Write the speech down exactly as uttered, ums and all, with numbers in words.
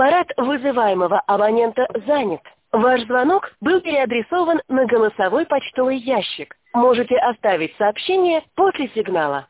Аппарат вызываемого абонента занят. Ваш звонок был переадресован на голосовой почтовый ящик. Можете оставить сообщение после сигнала.